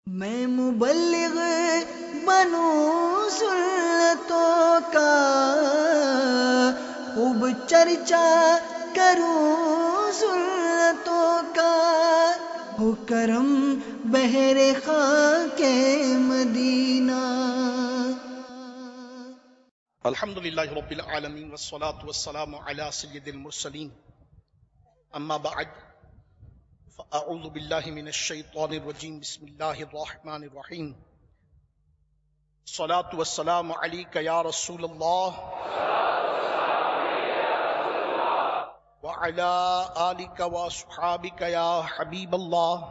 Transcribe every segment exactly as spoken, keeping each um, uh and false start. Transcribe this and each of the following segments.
میں مبلغ بنوں سنتوں کا، خوب چرچا کروں سنتوں کا، ہو کرم بہر خاک مدینہ۔ الحمدللہ رب العالمین والصلاة والسلام علی سید المرسلین، اما بعد فاعوذ باللہ من الشیطان الرجیم، بسم اللہ الرحمن الرحیم۔ الصلاة والسلام علیک یا رسول اللہ وعلی آلک واصحابک یا حبیب اللہ،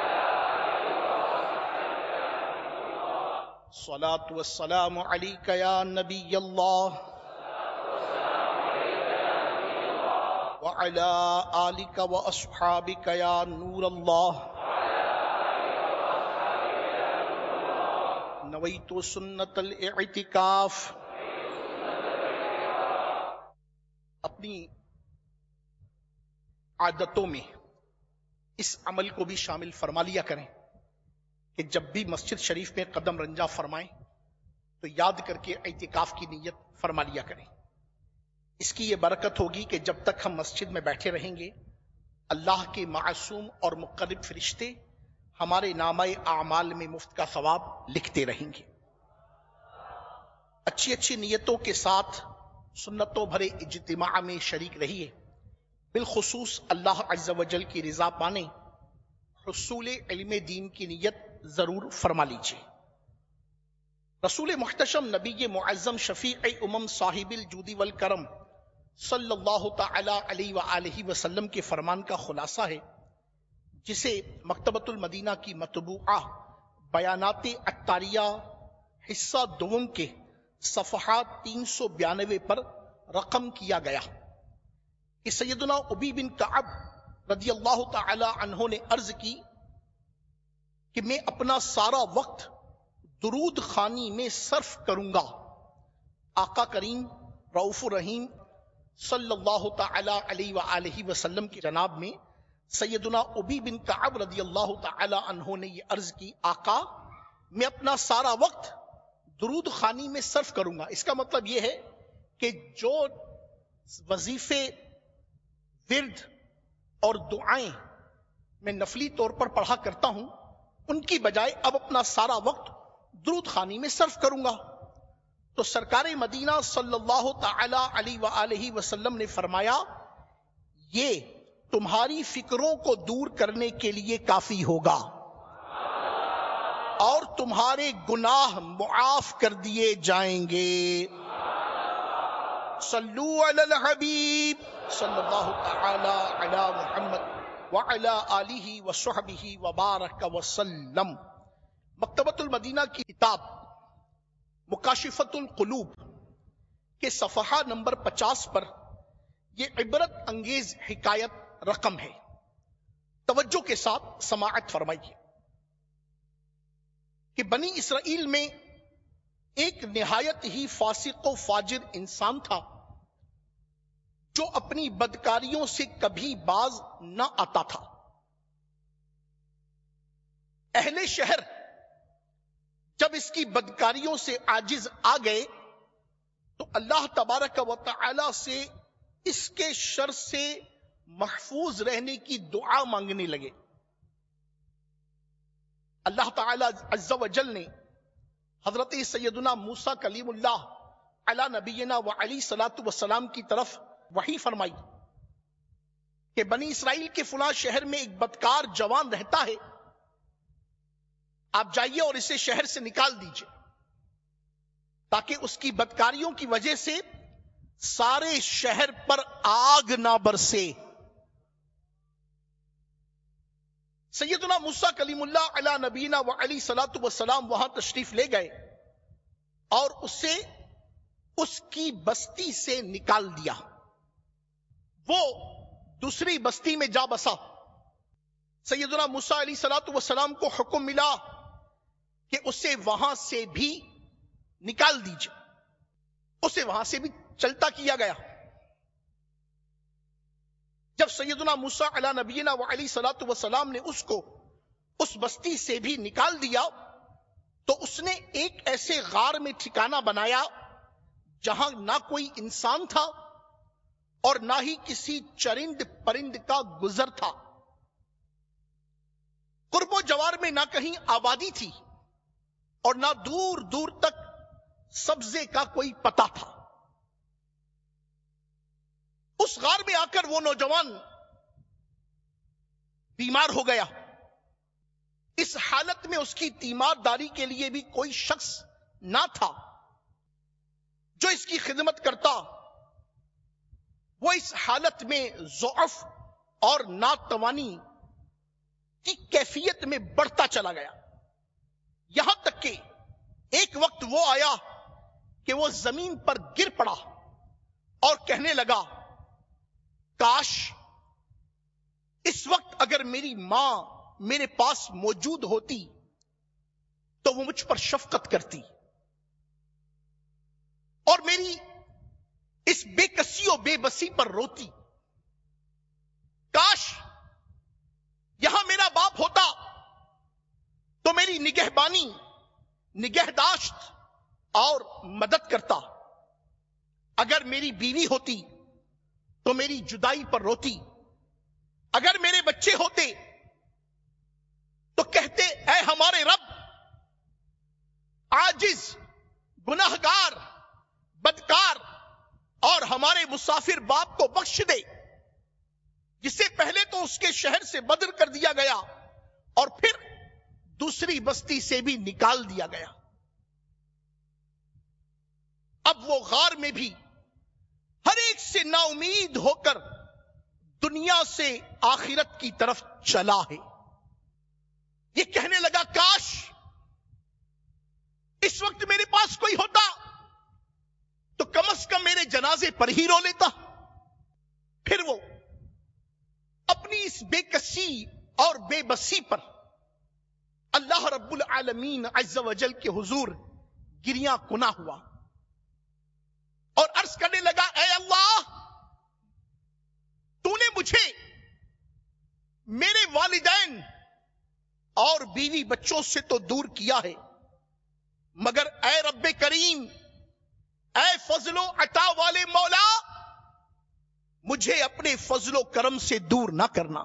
الصلاة والسلام علیک یا نبی اللہ وعلی آلک واصحابک یا نور اللہ، نویت سنت الاعتکاف۔ اپنی عادتوں میں اس عمل کو بھی شامل فرما لیا کریں کہ جب بھی مسجد شریف میں قدم رنجا فرمائیں تو یاد کر کے اعتکاف کی نیت فرما لیا کریں۔ اس کی یہ برکت ہوگی کہ جب تک ہم مسجد میں بیٹھے رہیں گے، اللہ کے معصوم اور مقرب فرشتے ہمارے نامہ اعمال میں مفت کا ثواب لکھتے رہیں گے۔ اچھی اچھی نیتوں کے ساتھ سنتوں بھرے اجتماع میں شریک رہیے، بالخصوص اللہ عز و جل کی رضا پانے، حصول علم دین کی نیت ضرور فرما لیجیے۔ رسول محتشم نبی معظم شفیع امم صاحب الجود والکرم صلی اللہ تعالی علیہ وآلہ وسلم کے فرمان کا خلاصہ ہے، جسے مکتبۃ المدینہ کی مطبوعہ بیانات عطاریہ حصہ دوم کے صفحات تین سو بیانوے پر رقم کیا گیا کہ سیدنا ابی بن کعب رضی اللہ تعالی عنہ نے عرض کی کہ میں اپنا سارا وقت درود خوانی میں صرف کروں گا۔ آقا کریم رؤوف الرحیم صلی اللہ تعالی علیہ وآلہ وسلم کی جناب میں سیدنا ابی بن کعب رضی اللہ تعالی عنہ نے یہ عرض کی، آقا میں اپنا سارا وقت درود خوانی میں صرف کروں گا۔ اس کا مطلب یہ ہے کہ جو وظیفے، ورد اور دعائیں میں نفلی طور پر پڑھا کرتا ہوں، ان کی بجائے اب اپنا سارا وقت درود خوانی میں صرف کروں گا۔ تو سرکار مدینہ صلی اللہ تعالی علیہ وآلہ وسلم نے فرمایا، یہ تمہاری فکروں کو دور کرنے کے لیے کافی ہوگا اور تمہارے گناہ معاف کر دیے جائیں گے۔ صلو علی الحبیب صلی اللہ تعالی علی محمد وعلی آلہ وصحبہ وبارک وسلم۔ مکتبۃ المدینہ کی کتاب مکاشفۃ القلوب کے صفحہ نمبر پچاس پر یہ عبرت انگیز حکایت رقم ہے، توجہ کے ساتھ سماعت فرمائیے کہ بنی اسرائیل میں ایک نہایت ہی فاسق و فاجر انسان تھا جو اپنی بدکاریوں سے کبھی باز نہ آتا تھا۔ اہل شہر جب اس کی بدکاریوں سے عاجز آ گئے تو اللہ تبارک و تعالی سے اس کے شر سے محفوظ رہنے کی دعا مانگنے لگے۔ اللہ تعالی عز و جل نے حضرت سیدنا موسیٰ کلیم اللہ علی نبینا و علی صلاۃ والسلام کی طرف وحی فرمائی کہ بنی اسرائیل کے فلاں شہر میں ایک بدکار جوان رہتا ہے، آپ جائیے اور اسے شہر سے نکال دیجئے تاکہ اس کی بدکاریوں کی وجہ سے سارے شہر پر آگ نہ برسے۔ سیدنا موسیٰ کلیم اللہ علی نبینا و علی صلاۃ والسلام وہاں تشریف لے گئے اور اسے اس کی بستی سے نکال دیا۔ وہ دوسری بستی میں جا بسا۔ سیدنا موسیٰ علیہ صلاۃ والسلام کو حکم ملا کہ اسے وہاں سے بھی نکال دیجئے، اسے وہاں سے بھی چلتا کیا گیا۔ جب سیدنا موسیٰ علی نبینا و علی صلاۃ والسلام نے اس کو اس بستی سے بھی نکال دیا تو اس نے ایک ایسے غار میں ٹھکانہ بنایا جہاں نہ کوئی انسان تھا اور نہ ہی کسی چرند پرند کا گزر تھا. قرب و جوار میں نہ کہیں آبادی تھی اور نہ دور دور تک سبزے کا کوئی پتہ تھا. اس غار میں آ کر وہ نوجوان بیمار ہو گیا. اس حالت میں اس کی تیمار داری کے لیے بھی کوئی شخص نہ تھا جو اس کی خدمت کرتا. وہ اس حالت میں ضعف اور ناتوانی کی کیفیت میں بڑھتا چلا گیا، یہاں تک کہ ایک وقت وہ آیا کہ وہ زمین پر گر پڑا اور کہنے لگا، کاش اس وقت اگر میری ماں میرے پاس موجود ہوتی تو وہ مجھ پر شفقت کرتی اور میری اس بے کسی و بے بسی پر روتی. کاش یہاں میرا باپ ہوتا تو میری نگہبانی، نگہداشت اور مدد کرتا. اگر میری بیوی ہوتی تو میری جدائی پر روتی. اگر میرے بچے ہوتے تو کہتے، اے ہمارے رب، عاجز، گناہگار، بدکار اور ہمارے مسافر باپ کو بخش دے، جسے پہلے تو اس کے شہر سے بدر کر دیا گیا اور پھر دوسری بستی سے بھی نکال دیا گیا. اب وہ غار میں بھی ہر ایک سے نا امید ہو کر دنیا سے آخرت کی طرف چلا ہے. یہ کہنے لگا، کاش اس وقت میرے پاس کوئی ہوتا تو کم از کم میرے جنازے پر ہی رو لیتا. پھر وہ اپنی اس بے کسی اور بے بسی پر اللہ رب العالمین عز و جل کے حضور گریاں کنا ہوا اور عرض کرنے لگا، اے اللہ، تو نے مجھے میرے والدین اور بیوی بچوں سے تو دور کیا ہے، مگر اے رب کریم، اے فضل و عطا والے مولا، مجھے اپنے فضل و کرم سے دور نہ کرنا.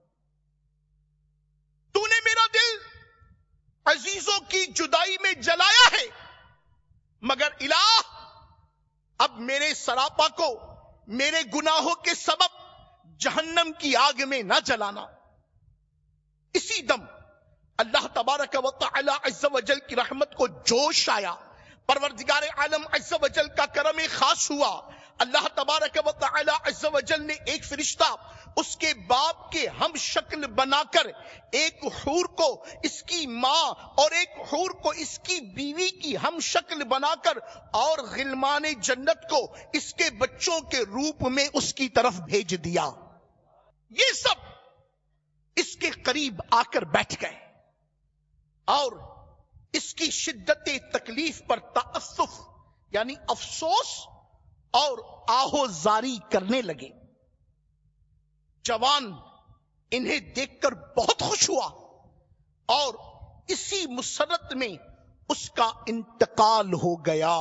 تو نے میرا دل عزیزوں کی جدائی میں جلایا ہے، مگر الہ اب میرے سراپا کو میرے گناہوں کے سبب جہنم کی آگ میں نہ جلانا. اسی دم اللہ تبارک و تعالی عز و جل کی رحمت کو جوش آیا، پروردگار عالم عز و جل کا کرم خاص ہوا. اللہ تبارک و تعالی عز و جل نے ایک فرشتہ اس کے باپ کے ہم شکل بنا کر ایک حور کو اس کی ماں اور ایک حور کو اس کی بیوی کی ہم شکل بنا کر اور غلمان جنت کو اس کے بچوں کے روپ میں اس کی طرف بھیج دیا. یہ سب اس کے قریب آ کر بیٹھ گئے اور اس کی شدت تکلیف پر تأسف یعنی افسوس اور آہو زاری کرنے لگے. جوان انہیں دیکھ کر بہت خوش ہوا اور اسی مسرت میں اس کا انتقال ہو گیا.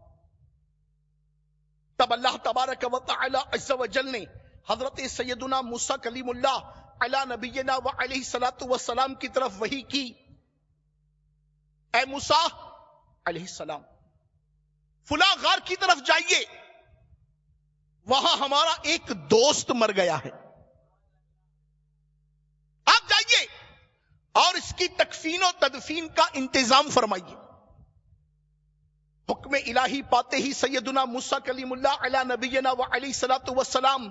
تب اللہ تبارک و تعالی عز و جل نے حضرت سیدنا موسیٰ کلیم اللہ علی نبینا و علیہ الصلوۃ والسلام کی طرف وحی کی، اے موسیٰ علیہ السلام، فلاں غار کی طرف جائیے، وہاں ہمارا ایک دوست مر گیا ہے، آپ جائیے اور اس کی تکفین و تدفین کا انتظام فرمائیے. حکم الہی پاتے ہی سیدنا موسیٰ کلیم اللہ علی نبینا و علیہ الصلوۃ والسلام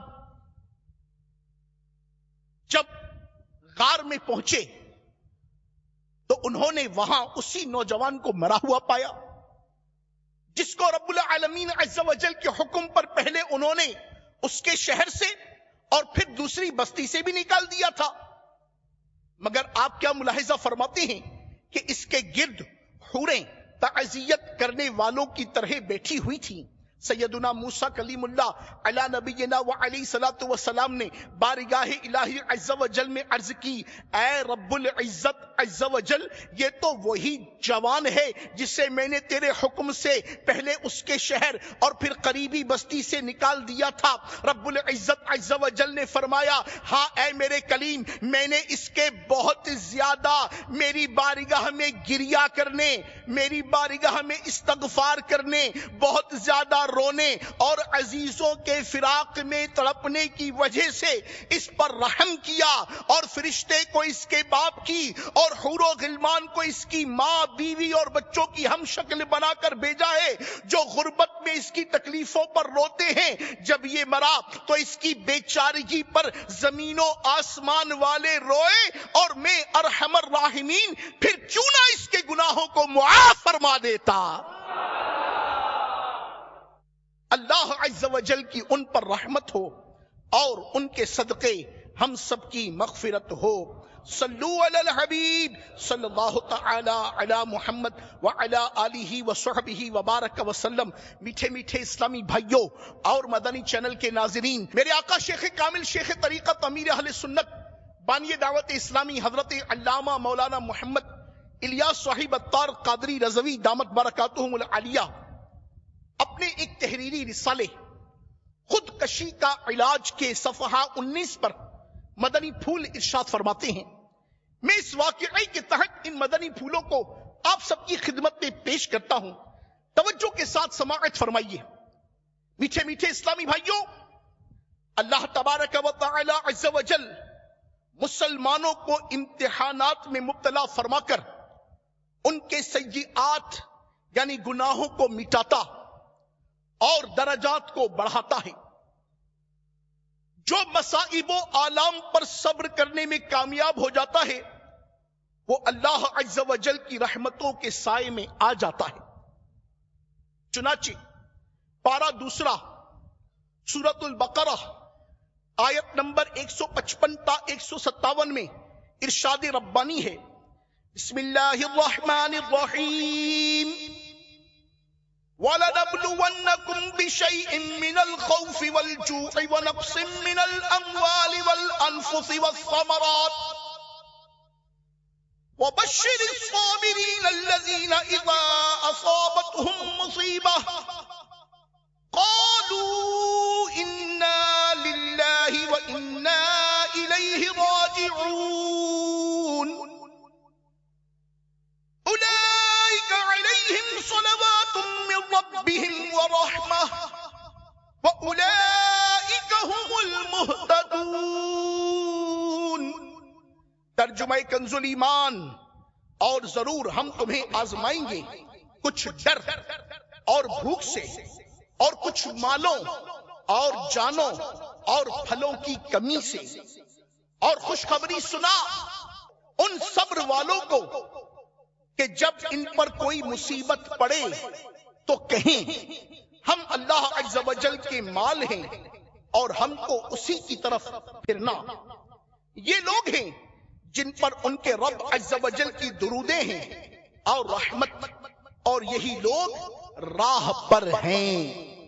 جب غار میں پہنچے تو انہوں نے وہاں اسی نوجوان کو مرا ہوا پایا جس کو رب العالمین عز و جل کے حکم پر پہلے انہوں نے اس کے شہر سے اور پھر دوسری بستی سے بھی نکال دیا تھا. مگر آپ کیا ملاحظہ فرماتے ہیں کہ کہ اس کے گرد حوریں تعزیت کرنے والوں کی طرح بیٹھی ہوئی تھیں. سیدنا موسیٰ کلیم اللہ علی نبینا و علیہ الصلوۃ والسلام نے بارگاہ الہی عز و جل میں عرض کی، اے رب العزت عز و جل، یہ تو وہی جوان ہے جسے میں نے تیرے حکم سے پہلے اس کے شہر اور پھر قریبی بستی سے نکال دیا تھا۔ رب العزت عز و جل نے فرمایا، ہاں اے میرے کلیم، میں نے اس کے بہت زیادہ میری بارگاہ میں گریا کرنے، میری بارگاہ میں استغفار کرنے، بہت زیادہ رونے اور عزیزوں کے فراق میں تڑپنے کی وجہ سے اس پر رحم کیا، اور فرشتے کو اس کے باپ کی اور حور و غلمان کو اس کی ماں، بیوی اور بچوں کی ہم شکل بنا کر بھیجا ہے، جو غربت میں اس کی تکلیفوں پر روتے ہیں۔ جب یہ مرا تو اس کی بیچارگی پر زمین و آسمان والے روئے، اور میں ارحم الراحمین پھر کیوں نہ اس کے گناہوں کو معاف فرما دیتا۔ اللہ عز و جل کی ان پر رحمت ہو اور ان کے صدقے ہم سب کی مغفرت ہو۔ صلو علی الحبیب صلی اللہ تعالی علی محمد وعلی آلہ وصحبہ وبارک وسلم۔ میٹھے میٹھے اسلامی بھائیوں اور مدنی چینل کے ناظرین، میرے آقا شیخ کامل، شیخ طریقت، امیر اہل سنت، بانی دعوت اسلامی حضرت علامہ مولانا محمد الیاس صاحب الطار قادری رضوی دامت برکاتہم العالیہ اپنے ایک تحریری رسالے خودکشی کا علاج کے صفحہ انیس پر مدنی پھول ارشاد فرماتے ہیں۔ میں اس واقعے کے تحت ان مدنی پھولوں کو آپ سب کی خدمت میں پیش کرتا ہوں، توجہ کے ساتھ سماعت فرمائیے۔ میٹھے میٹھے اسلامی بھائیوں، اللہ تبارک و تعالی عز و جل مسلمانوں کو امتحانات میں مبتلا فرما کر ان کے سیئات یعنی گناہوں کو مٹاتا اور درجات کو بڑھاتا ہے۔ جو مصائب و آلام پر صبر کرنے میں کامیاب ہو جاتا ہے، وہ اللہ عز و جل کی رحمتوں کے سائے میں آ جاتا ہے۔ چنانچہ پارہ دوسرا سورۃ البقرہ آیت نمبر ایک سو پچپن تا ایک سو ستاون میں ارشاد ربانی ہے، بسم اللہ الرحمن الرحیم، وَلَنَبْلُوَنَّكُمْ بِشَيْءٍ مِّنَ الْخَوْفِ وَالْجُوعِ وَنَقْصٍ مِّنَ الْأَمْوَالِ وَالْأَنفُسِ وَالثَّمَرَاتِ وَبَشِّرِ الصَّابِرِينَ الَّذِينَ إِذَا أَصَابَتْهُم مُّصِيبَةٌ قَالُوا إِنَّا لِلَّهِ وَإِنَّا إِلَيْهِ رَاجِعُونَ أُولَئِكَ عَلَيْهِمْ صَلَوَاتٌ مِّن رَّبِّهِمْ وَرَحْمَةٌ وَأُولَئِكَ هُمُ الْمُهْتَدُونَ۔ ترجمہ کنز الایمان، اور ضرور ہم تمہیں آزمائیں گے کچھ ڈر اور بھوک سے، اور کچھ مالوں اور جانوں اور پھلوں کی کمی سے، اور خوشخبری سنا ان صبر والوں کو کہ جب ان پر کوئی مصیبت پڑے تو کہیں ہم اللہ عز و جل کے مال ہیں اور ہم کو اسی کی طرف پھرنا۔ یہ لوگ ہیں جن پر ان کے رب عز و جل کی درودیں ہیں اور رحمت، اور یہی لوگ راہ پر ہیں۔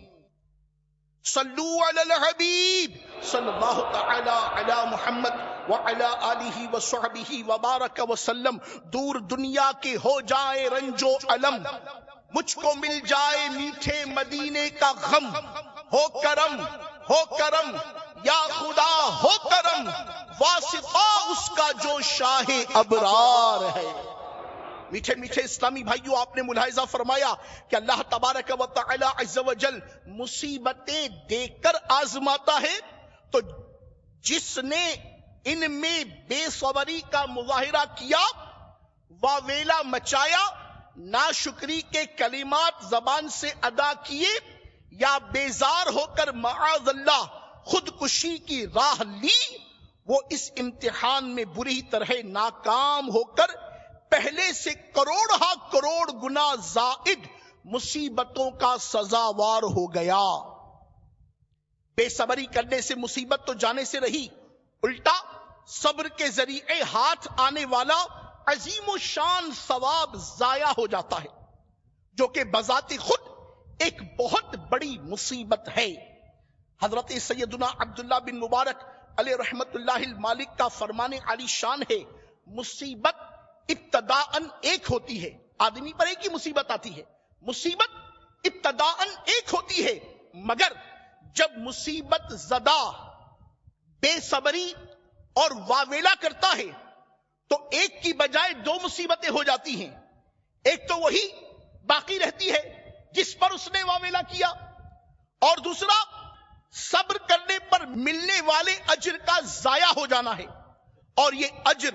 صلو علی الحبیب صلی اللہ تعالی علی محمد وعلی آلہ وصحبہ وبارک وسلم۔ دور دنیا کے ہو جائے رنج و علم، مجھ کو مل جائے میٹھے مدینے کا غم۔ ہو کرم ہو کرم یا خدا ہو کرم، واسطہ اس کا جو شاہ ابرار ہے۔ میٹھے میٹھے اسلامی بھائیوں، آپ نے ملاحظہ فرمایا کہ اللہ تبارک و تعالی عز و جل مصیبتیں دے کر آزماتا ہے، تو جس نے ان میں بے صبری کا مظاہرہ کیا، واویلا مچایا، ناشکری کے کلمات زبان سے ادا کیے، یا بیزار ہو کر معاذ اللہ خودکشی کی راہ لی، وہ اس امتحان میں بری طرح ناکام ہو کر پہلے سے کروڑ ہا کروڑ گنا زائد مصیبتوں کا سزاوار ہو گیا۔ بے صبری کرنے سے مصیبت تو جانے سے رہی، الٹا صبر کے ذریعے ہاتھ آنے والا عظیم و شان ثواب ضائع ہو جاتا ہے، جو کہ بذات خود ایک بہت بڑی مصیبت ہے. حضرت سیدنا عبداللہ بن مبارک علیہ رحمت اللہ المالک کا فرمان عالی شان ہے، مصیبت ابتداءً ایک ہوتی ہے. آدمی پر ایک ہی مصیبت آتی ہے، مصیبت ابتداءً ایک ہوتی ہے، مگر جب مصیبت زدہ بے صبری اور واویلا کرتا ہے تو ایک کی بجائے دو مصیبتیں ہو جاتی ہیں. ایک تو وہی باقی رہتی ہے جس پر اس نے واویلا کیا، اور دوسرا صبر کرنے پر ملنے والے اجر کا ضائع ہو جانا ہے. اور یہ اجر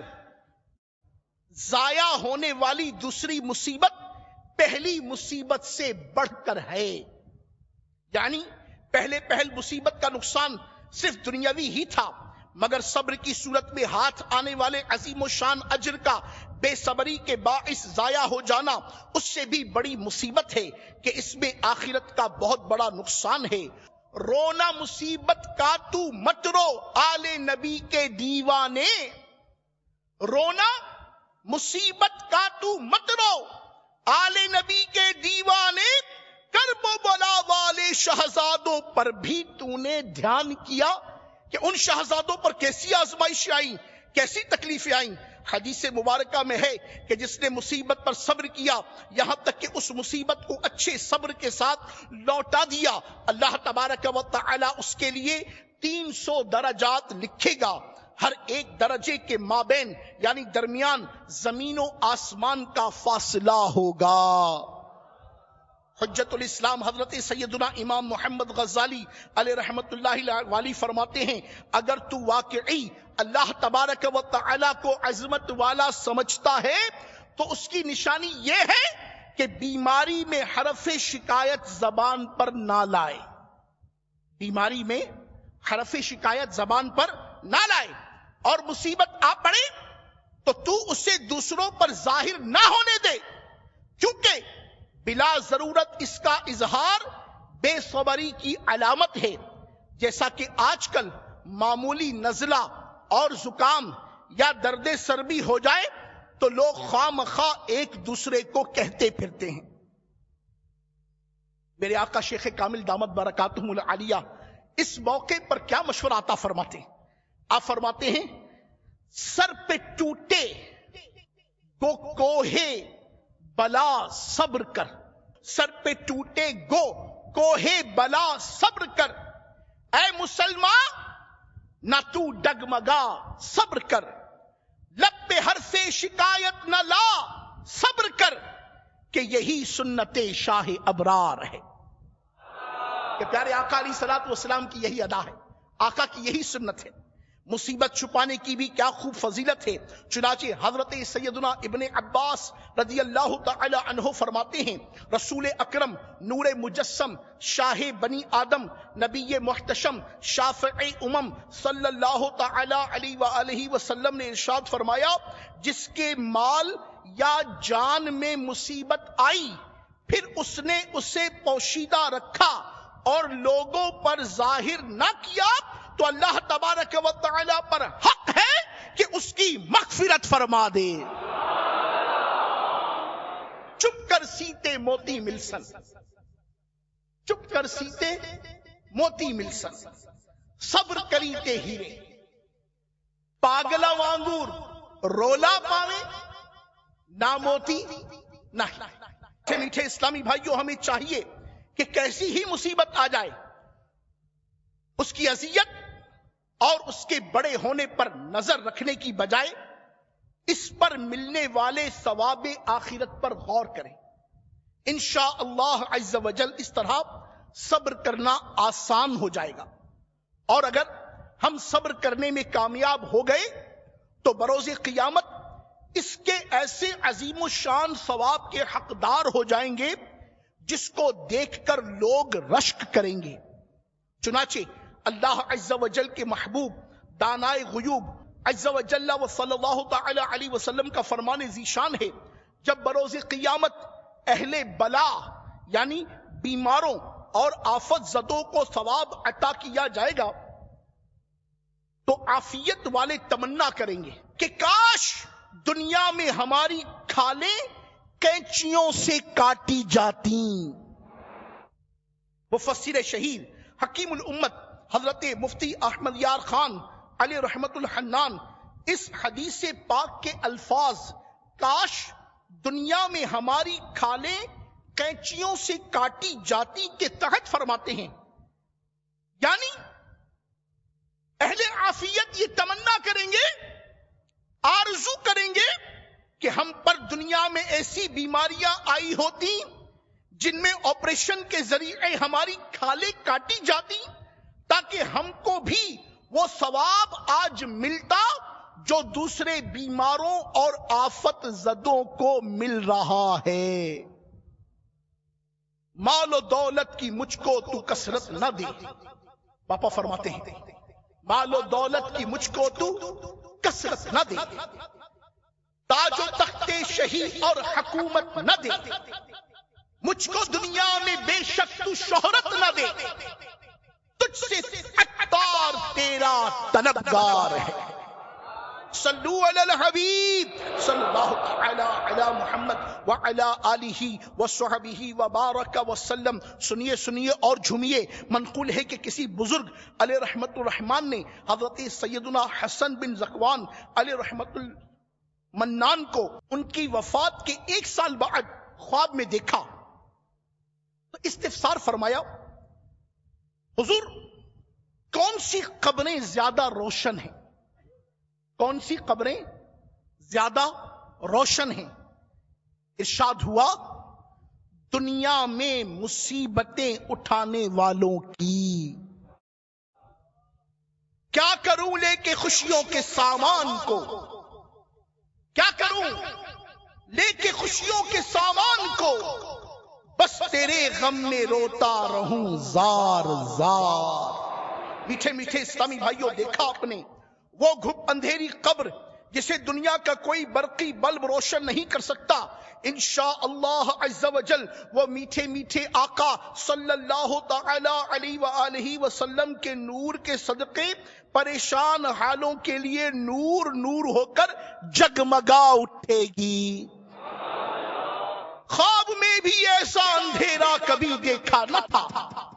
ضائع ہونے والی دوسری مصیبت پہلی مصیبت سے بڑھ کر ہے. یعنی پہلے پہل مصیبت کا نقصان صرف دنیاوی ہی تھا، مگر صبر کی صورت میں ہاتھ آنے والے عظیم و شان اجر کا بے صبری کے باعث ضائع ہو جانا اس سے بھی بڑی مصیبت ہے کہ اس میں آخرت کا بہت بڑا نقصان ہے. رونا مصیبت کا تو مت رو آل نبی کے دیوانے، رونا مصیبت کا تو مت رو آل نبی کے دیوانے، کرب و بلا والے شہزادوں پر بھی تو نے دھیان کیا کہ ان شہزادوں پر کیسی آزمائشیں آئیں، کیسی تکلیفیں آئیں. حدیث مبارکہ میں ہے کہ جس نے مصیبت پر صبر کیا یہاں تک کہ اس مصیبت کو اچھے صبر کے ساتھ لوٹا دیا، اللہ تبارک و تعالی اس کے لیے تین سو درجات لکھے گا. ہر ایک درجے کے مابین یعنی درمیان زمین و آسمان کا فاصلہ ہوگا. حجت الاسلام حضرت سیدنا امام محمد غزالی علیہ رحمت اللہ والی فرماتے ہیں، اگر تو واقعی اللہ تبارک و تعالی کو عظمت والا سمجھتا ہے تو اس کی نشانی یہ ہے کہ بیماری میں حرف شکایت زبان پر نہ لائے. بیماری میں حرف شکایت زبان پر نہ لائے، اور مصیبت آ پڑے تو تو اسے دوسروں پر ظاہر نہ ہونے دے، کیونکہ بلا ضرورت اس کا اظہار بے صبری کی علامت ہے. جیسا کہ آج کل معمولی نزلہ اور زکام یا درد سر بھی ہو جائے تو لوگ خواہ مخواہ ایک دوسرے کو کہتے پھرتے ہیں. میرے آقا شیخ کامل دامت برکاتہم العالیہ اس موقع پر کیا مشورہ عطا فرماتے ہیں؟ آپ فرماتے ہیں، سر پہ ٹوٹے گو کوہے بلا صبر کر، سر پہ ٹوٹے گو کوہے بلا صبر کر، اے مسلمان نہ تو ڈگمگا صبر کر، لب پہ حرف شکایت نہ لا صبر کر، کہ یہی سنت شاہ ابرار ہے. کہ پیارے آقا علیہ الصلوۃ والسلام کی یہی ادا ہے، آقا کی یہی سنت ہے. مصیبت چھپانے کی بھی کیا خوب فضیلت ہے. چنانچہ حضرت سیدنا ابن عباس رضی اللہ تعالی عنہ فرماتے ہیں، رسول اکرم نور مجسم شاہ بنی آدم نبی محتشم شافع امم صلی اللہ تعالی علیہ وآلہ وسلم نے ارشاد فرمایا، جس کے مال یا جان میں مصیبت آئی پھر اس نے اسے پوشیدہ رکھا اور لوگوں پر ظاہر نہ کیا تو اللہ تبارک و تعالی پر حق ہے کہ اس کی مغفرت فرما دے. چپ کر سیتے موتی ملسن، چپ کر سیتے موتی ملسن، صبر کریتے ہیرے، پاگلا وانگور رولا پاوے نہ موتی نہ. میٹھے میٹھے اسلامی بھائیوں، ہمیں چاہیے کہ کیسی ہی مصیبت آ جائے اس کی اذیت اور اس کے بڑے ہونے پر نظر رکھنے کی بجائے اس پر ملنے والے ثواب آخرت پر غور کریں. انشاءاللہ عز و جل اس طرح صبر کرنا آسان ہو جائے گا، اور اگر ہم صبر کرنے میں کامیاب ہو گئے تو بروز قیامت اس کے ایسے عظیم و شان ثواب کے حقدار ہو جائیں گے جس کو دیکھ کر لوگ رشک کریں گے. چنانچہ اللہ عز و جل کے محبوب دانائے غیوب عز و جل و صلی اللہ تعالی علیہ وسلم کا فرمان ذیشان ہے، جب بروز قیامت اہل بلا یعنی بیماروں اور آفت زدوں کو ثواب عطا کیا جائے گا تو عافیت والے تمنا کریں گے کہ کاش دنیا میں ہماری کھالیں کینچیوں سے کاٹی جاتی. مفسر شہیر حکیم الامت حضرت مفتی احمد یار خان علیہ رحمت الحنان اس حدیث پاک کے الفاظ کاش دنیا میں ہماری کھالیں قینچیوں سے کاٹی جاتی کے تحت فرماتے ہیں. یعنی اہل عافیت یہ تمنا کریں گے، آرزو کریں گے کہ ہم پر دنیا میں ایسی بیماریاں آئی ہوتی جن میں آپریشن کے ذریعے ہماری کھالیں کاٹی جاتی تاکہ ہم کو بھی وہ ثواب آج ملتا جو دوسرے بیماروں اور آفت زدوں کو مل رہا ہے. مال و دولت کی مجھ کو تو کثرت نہ دے. پاپا فرماتے ہیں مال و دولت کی مجھ کو تو کثرت نہ دے، تاج و تخت شہی اور حکومت نہ دے، مجھ کو دنیا میں بے شک تو شہرت نہ دے، تجھ سے عطار تیرا طلبگار ہے. صلو علی الحبیب صلی اللہ تعالی علی محمد وعلی آلہ وصحبہ وبارک وسلم. سنیے سنیے اور جھومیے. منقول ہے کہ کسی بزرگ علیہ رحمت الرحمان نے حضرت سیدنا حسن بن زکوان علیہ رحمت المنان کو ان کی وفات کے ایک سال بعد خواب میں دیکھا تو استفسار فرمایا، حضور کون سی قبریں زیادہ روشن ہیں، کون سی قبریں زیادہ روشن ہیں؟ ارشاد ہوا دنیا میں مصیبتیں اٹھانے والوں کی. کیا کروں لے کے خوشیوں کے سامان کو، کیا کروں لے کے خوشیوں کے سامان کو، بس تیرے غم میں روتا رہوں زار زار. میٹھے میٹھے اسلامی بھائیوں، دیکھا آپ نے وہ گھپ اندھیری قبر جسے دنیا کا کوئی برقی بلب روشن نہیں کر سکتا. انشاءاللہ عز و جل وہ میٹھے میٹھے آقا صلی اللہ تعالی علیہ وآلہ وسلم کے نور کے صدقے پریشان حالوں کے لیے نور نور ہو کر جگمگا اٹھے گی. خواب میں بھی ایسا اندھیرا کبھی دیکھا نہ تھا،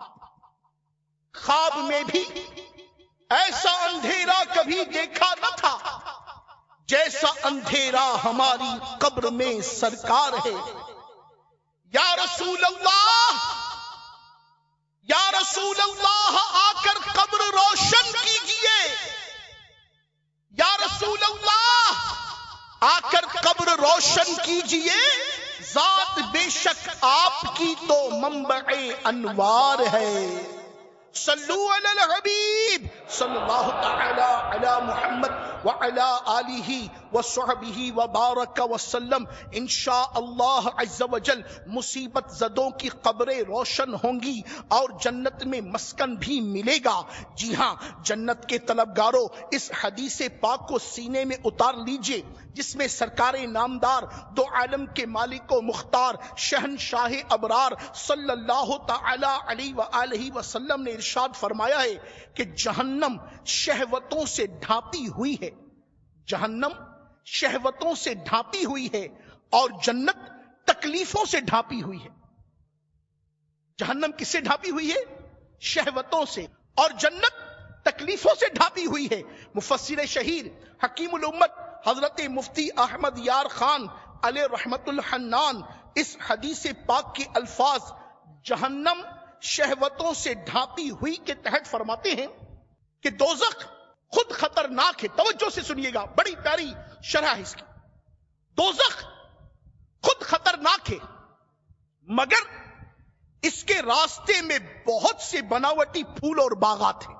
خواب میں بھی ایسا اندھیرا کبھی دیکھا نہ تھا جیسا اندھیرا ہماری قبر میں سرکار ہے. یا رسول اللہ، یا رسول اللہ آ کر قبر روشن کیجئے، یا رسول اللہ آ کر قبر روشن کیجئے، ذات بے شک آپ کی تو منبع انوار ہے. صلو علی الحبیب صلی اللہ تعالی علی محمد وعلی آلہ وصحبہ وبارک وسلم. انشاءاللہ عز و جل مصیبت زدوں کی قبریں روشن ہوں گی اور جنت میں مسکن بھی ملے گا. جی ہاں جنت کے طلبگاروں، اس حدیث پاک کو سینے میں اتار لیجئے جس میں سرکار نامدار دو عالم کے مالک و مختار شہنشاہ ابرار صلی اللہ تعالی علیہ وآلہ وسلم نے ارشاد فرمایا ہے کہ جہنم شہوتوں سے ڈھانپی ہوئی ہے، جہنم شہوتوں سے ڈھانپی ہوئی ہے اور جنت تکلیفوں سے ڈھانپی ہوئی ہے. جہنم کس سے ڈھانپی ہوئی ہے؟ شہوتوں سے، اور جنت تکلیفوں سے ڈھانپی ہوئی ہے. مفسر شہیر حکیم الامت حضرت مفتی احمد یار خان علیہ رحمت الحنان اس حدیث پاک کے الفاظ جہنم شہوتوں سے ڈھانپی ہوئی کے تحت فرماتے ہیں کہ دوزخ خود خطرناک ہے. توجہ سے سنیے گا، بڑی پیاری شرح ہے اس کی. دوزخ خود خطرناک ہے مگر اس کے راستے میں بہت سے بناوٹی پھول اور باغات ہیں.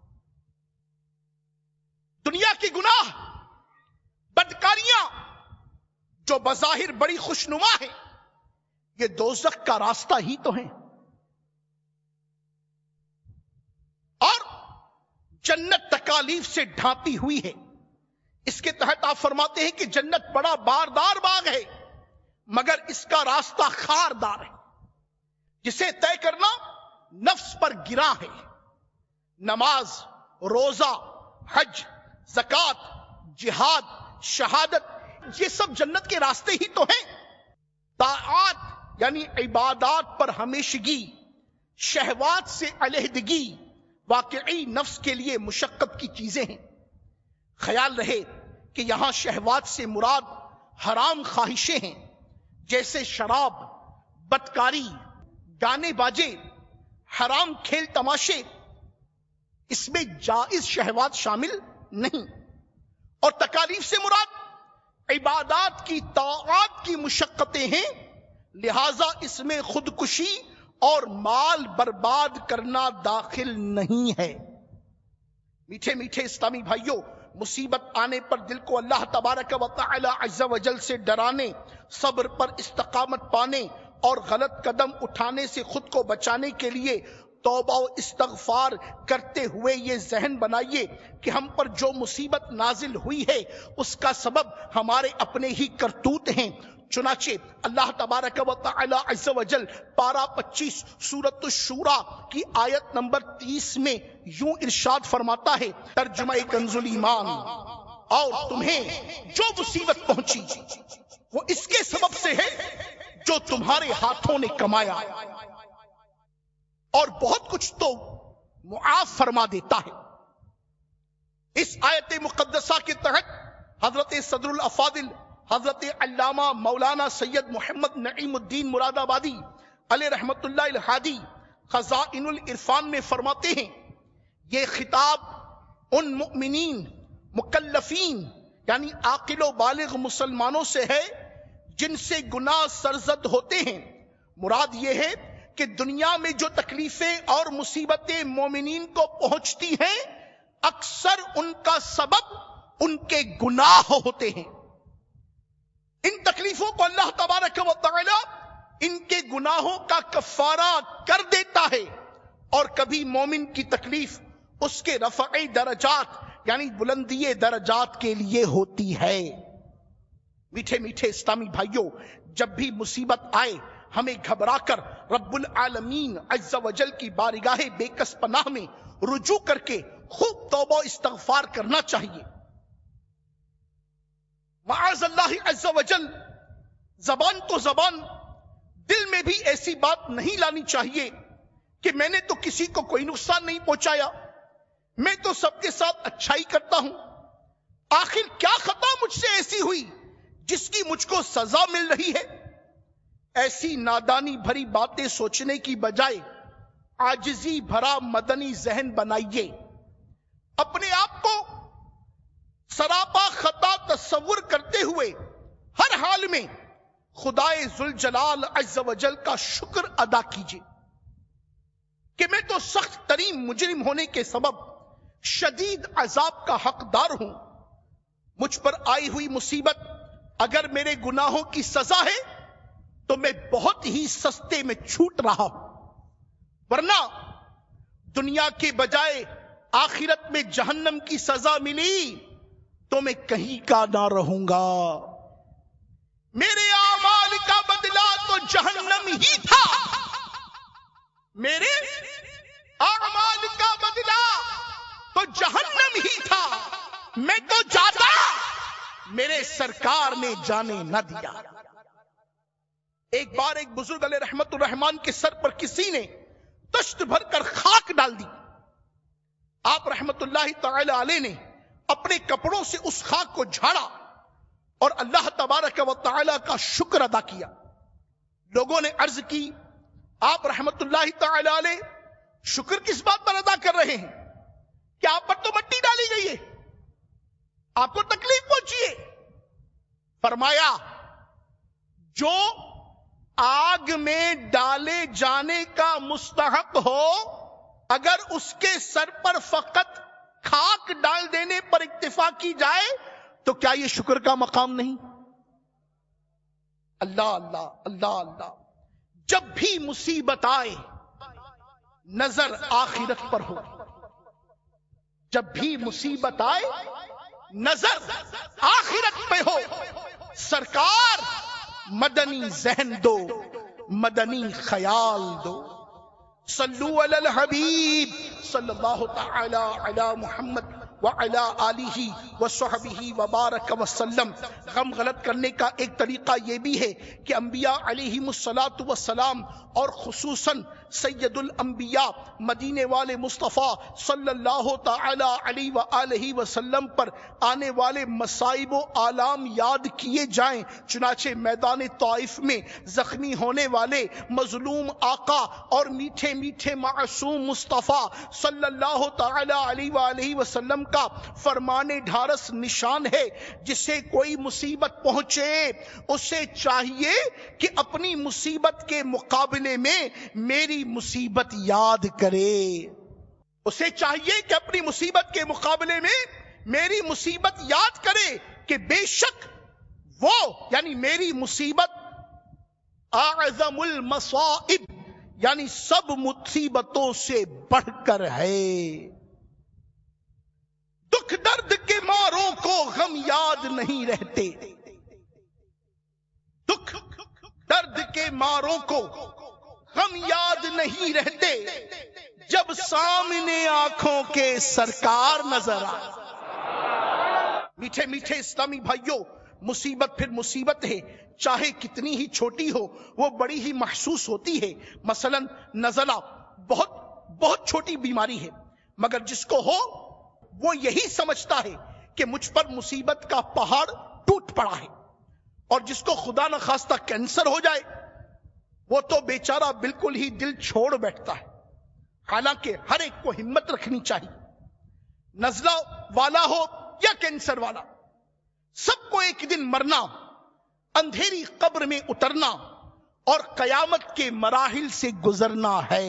دنیا کی گناہ بدکاریاں جو بظاہر بڑی خوشنما ہے، یہ دوزخ کا راستہ ہی تو ہیں. اور جنت تکالیف سے ڈھانپی ہوئی ہے. اس کے تحت آپ فرماتے ہیں کہ جنت بڑا باردار باغ ہے مگر اس کا راستہ خاردار ہے، جسے طے کرنا نفس پر گراں ہے. نماز، روزہ، حج، زکات، جہاد، شہادت، یہ سب جنت کے راستے ہی تو ہیں. طاعات یعنی عبادات پر ہمیشگی، شہوات سے علیحدگی واقعی نفس کے لیے مشقت کی چیزیں ہیں. خیال رہے کہ یہاں شہوات سے مراد حرام خواہشیں ہیں، جیسے شراب، بدکاری، گانے باجے، حرام کھیل تماشے. اس میں جائز شہوات شامل نہیں. اور تکالیف سے مراد عبادات کی، طاعات کی مشقتیں ہیں، لہذا اس میں خودکشی اور مال برباد کرنا داخل نہیں ہے. میٹھے میٹھے اسلامی بھائیوں، مصیبت آنے پر دل کو اللہ تبارک و تعالی عز و جل سے ڈرانے، صبر پر استقامت پانے اور غلط قدم اٹھانے سے خود کو بچانے کے لیے توبہ و استغفار کرتے ہوئے یہ ذہن بنائیے کہ ہم پر جو مصیبت نازل ہوئی ہے اس کا سبب ہمارے اپنے ہی کرتوت ہیں. چنانچہ اللہ تبارک و تعالی عز و جل پارہ پچیس سورۃ الشورى کی آیت نمبر تیس میں یوں ارشاد فرماتا ہے، ترجمہ کنز الایمان، اور تمہیں جو مصیبت پہنچی وہ اس کے سبب سے ہے جو تمہارے ہاتھوں نے کمایا، اور بہت کچھ تو معاف فرما دیتا ہے. اس آیت مقدسہ کے تحت حضرت صدر الافاضل حضرت علامہ مولانا سید محمد نعیم الدین مراد آبادی علیہ رحمت اللہ الہادی خزائن العرفان میں فرماتے ہیں، یہ خطاب ان مؤمنین مکلفین یعنی عاقل و بالغ مسلمانوں سے ہے جن سے گناہ سرزد ہوتے ہیں. مراد یہ ہے کہ دنیا میں جو تکلیفیں اور مصیبتیں مومنین کو پہنچتی ہیں اکثر ان کا سبب ان کے گناہ ہوتے ہیں. ان تکلیفوں کو اللہ تبارک و تعالی ان کے گناہوں کا کفارہ کر دیتا ہے، اور کبھی مومن کی تکلیف اس کے رفع درجات یعنی بلندی درجات کے لیے ہوتی ہے. میٹھے میٹھے اسلامی بھائیوں، جب بھی مصیبت آئے ہمیں گھبرا کر رب العالمین عز و جل کی بارگاہ بے کس پناہ میں رجوع کر کے خوب توبہ استغفار کرنا چاہیے. معاذ اللہ عز و جل زبان تو زبان، دل میں بھی ایسی بات نہیں لانی چاہیے کہ میں نے تو کسی کو کوئی نقصان نہیں پہنچایا، میں تو سب کے ساتھ اچھائی کرتا ہوں، آخر کیا خطا مجھ سے ایسی ہوئی جس کی مجھ کو سزا مل رہی ہے. ایسی نادانی بھری باتیں سوچنے کی بجائے عاجزی بھرا مدنی ذہن بنائیے. اپنے آپ کو سراپا خطا تصور کرتے ہوئے ہر حال میں خدائے ذوالجلال عز و جل کا شکر ادا کیجیے کہ میں تو سخت ترین مجرم ہونے کے سبب شدید عذاب کا حقدار ہوں. مجھ پر آئی ہوئی مصیبت اگر میرے گناہوں کی سزا ہے تو میں بہت ہی سستے میں چھوٹ رہا ہوں، ورنہ دنیا کے بجائے آخرت میں جہنم کی سزا ملی تو میں کہیں کا نہ رہوں گا. میرے اعمال کا بدلہ تو جہنم ہی تھا، میرے اعمال کا بدلہ تو جہنم ہی تھا، میں تو جاتا میرے سرکار نے جانے نہ دیا. ایک بار ایک بزرگ علیہ رحمت الرحمان کے سر پر کسی نے دشت بھر کر خاک ڈال دی. آپ رحمت اللہ تعالی علیہ نے اپنے کپڑوں سے اس خاک کو جھاڑا اور اللہ تبارک و تعالی کا شکر ادا کیا. لوگوں نے عرض کی، آپ رحمت اللہ تعالی علیہ شکر کس بات پر ادا کر رہے ہیں؟ کہ آپ پر تو مٹی ڈالی گئی ہے، آپ کو تکلیف پہنچی ہے. فرمایا، جو آگ میں ڈالے جانے کا مستحق ہو اگر اس کے سر پر فقط خاک ڈال دینے پر اکتفا کی جائے تو کیا یہ شکر کا مقام نہیں؟ اللہ اللہ اللہ اللہ. جب بھی مصیبت آئے نظر آخرت پر ہو، جب بھی مصیبت آئے نظر آخرت پہ ہو. سرکار مدنی ذہن دو، مدنی خیال دو. صلو علی الحبیب صلی اللہ تعالی علی محمد وعلی آلہ وصحبہ وبارک وسلم. غم غلط کرنے کا ایک طریقہ یہ بھی ہے کہ انبیاء علیہم الصلاۃ والسلام اور خصوصاً سید الانبیاء مدینے والے مصطفیٰ صلی اللہ تعالی علیہ وآلہ وسلم پر آنے والے مصائب و آلام یاد کیے جائیں. چنانچہ میدان طائف میں زخمی ہونے والے مظلوم آقا اور میٹھے میٹھے معصوم مصطفیٰ صلی اللہ تعالی علیہ وآلہ وسلم کا فرمان ڈھارس نشان ہے. جسے کوئی مصیبت پہنچے اسے چاہیے کہ اپنی مصیبت کے مقابلے میں میری مصیبت یاد کرے. اسے چاہیے کہ اپنی مصیبت کے مقابلے میں میری مصیبت یاد کرے کہ بے شک وہ یعنی میری مصیبت اعظم المصائب یعنی سب مصیبتوں سے بڑھ کر ہے. دکھ درد کے ماروں کو غم یاد نہیں رہتے. دکھ درد کے ماروں کو غم یاد نہیں رہتے جب سامنے آنکھوں کے سرکار نظر آئے. میٹھے میٹھے اسلامی بھائیوں، مصیبت پھر مصیبت ہے، چاہے کتنی ہی چھوٹی ہو وہ بڑی ہی محسوس ہوتی ہے. مثلا نزلہ بہت بہت چھوٹی بیماری ہے، مگر جس کو ہو وہ یہی سمجھتا ہے کہ مجھ پر مصیبت کا پہاڑ ٹوٹ پڑا ہے. اور جس کو خدا نخواستہ کینسر ہو جائے وہ تو بیچارہ بالکل ہی دل چھوڑ بیٹھتا ہے. حالانکہ ہر ایک کو ہمت رکھنی چاہیے. نزلہ والا ہو یا کینسر والا، سب کو ایک دن مرنا، اندھیری قبر میں اترنا اور قیامت کے مراحل سے گزرنا ہے.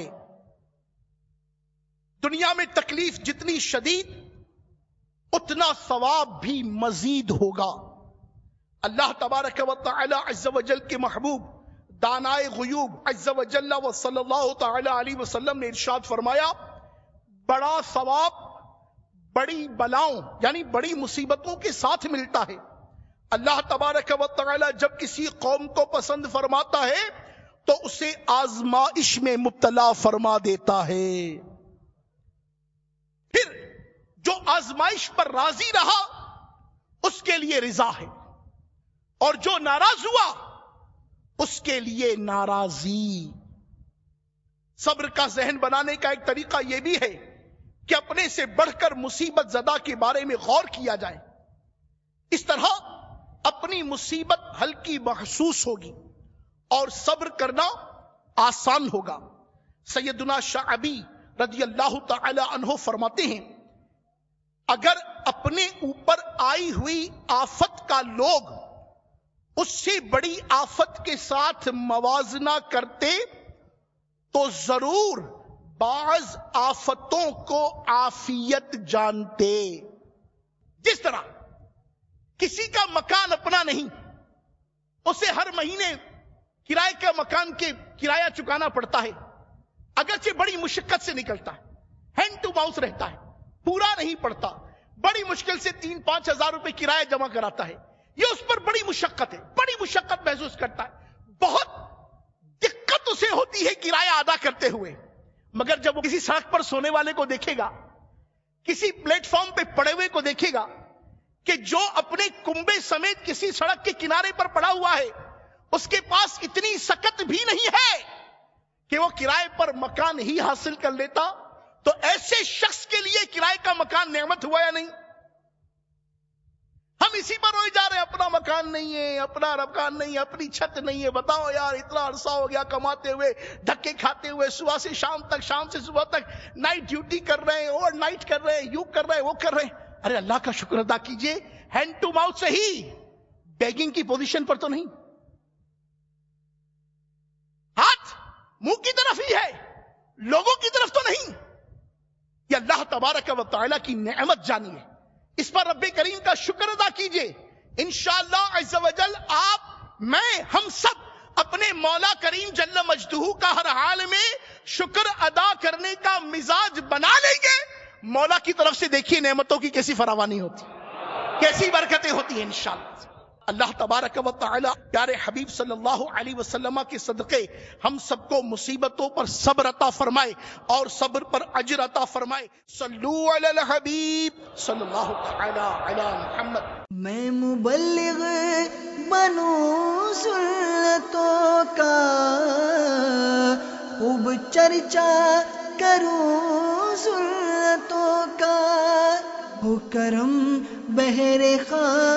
دنیا میں تکلیف جتنی شدید اتنا ثواب بھی مزید ہوگا. اللہ تبارک و تعالی عز و جل کے محبوب دانائے غیوب عز و جل و صلی اللہ تعالی علیہ وسلم نے ارشاد فرمایا، بڑا ثواب بڑی بلاؤں یعنی بڑی مصیبتوں کے ساتھ ملتا ہے. اللہ تبارک و تعالی جب کسی قوم کو پسند فرماتا ہے تو اسے آزمائش میں مبتلا فرما دیتا ہے. پھر جو آزمائش پر راضی رہا اس کے لیے رضا ہے، اور جو ناراض ہوا اس کے لیے ناراضی. صبر کا ذہن بنانے کا ایک طریقہ یہ بھی ہے کہ اپنے سے بڑھ کر مصیبت زدہ کے بارے میں غور کیا جائے. اس طرح اپنی مصیبت ہلکی محسوس ہوگی اور صبر کرنا آسان ہوگا. سیدنا شعبی رضی اللہ تعالی عنہ فرماتے ہیں، اگر اپنے اوپر آئی ہوئی آفت کا لوگ اس سے بڑی آفت کے ساتھ موازنہ کرتے تو ضرور بعض آفتوں کو عافیت جانتے. جس طرح کسی کا مکان اپنا نہیں، اسے ہر مہینے کرائے کا مکان کے کرایہ چکانا پڑتا ہے، اگرچہ بڑی مشقت سے نکلتا ہے، ہینڈ ٹو ماؤتھ رہتا ہے، پورا نہیں پڑتا، بڑی مشکل سے تین پانچ ہزار روپے کرایہ جمع کراتا ہے. یہ اس پر بڑی مشقت ہے، بڑی مشقت محسوس کرتا ہے، بہت دقت اسے ہوتی ہے کرایہ ادا کرتے ہوئے. مگر جب وہ کسی سڑک پر سونے والے کو دیکھے گا، کسی پلیٹ فارم پہ پڑے ہوئے کو دیکھے گا کہ جو اپنے کنبے سمیت کسی سڑک کے کنارے پر پڑا ہوا ہے، اس کے پاس اتنی سکت بھی نہیں ہے کہ وہ کرائے پر مکان ہی حاصل کر لیتا، تو ایسے شخص کے لیے کرائے کا مکان نعمت ہوا یا نہیں؟ ہم اسی پر روئے جا رہے ہیں، اپنا مکان نہیں ہے، اپنا مکان نہیں ہے، اپنی چھت نہیں ہے. بتاؤ یار، اتنا عرصہ ہو گیا کماتے ہوئے، دھکے کھاتے ہوئے، صبح سے شام تک، شام سے صبح تک نائٹ ڈیوٹی کر رہے ہیں، اوور نائٹ کر رہے ہیں، یوں کر رہے ہیں، وہ کر رہے ہیں. ارے اللہ کا شکر ادا کیجئے، ہینڈ ٹو ماؤتھ سے ہی، بیگنگ کی پوزیشن پر تو نہیں. ہاتھ منہ کی طرف ہی ہے، لوگوں کی طرف تو نہیں. یہ اللہ تبارک و تعالی کی نعمت جانیے، اس پر رب کریم کا شکر ادا کیجئے. انشاءاللہ عز و جل آپ، میں، ہم سب اپنے مولا کریم جل مجدہ کا ہر حال میں شکر ادا کرنے کا مزاج بنا لیں گے. مولا کی طرف سے دیکھیے نعمتوں کی کیسی فراوانی ہوتی، کیسی برکتیں ہوتی ہیں انشاءاللہ. اللہ تبارک و تعالی پیارے حبیب صلی اللہ علیہ وسلم کے صدقے ہم سب کو مصیبتوں پر صبر عطا فرمائے اور صبر پر اجر عطا فرمائے. صلو علی الحبیب صلی اللہ تعالی علی محمد. میں مبلغ بنوں سنتوں کا خوب چرچا کروں سنتوں کا، ہو کرم بہر خاں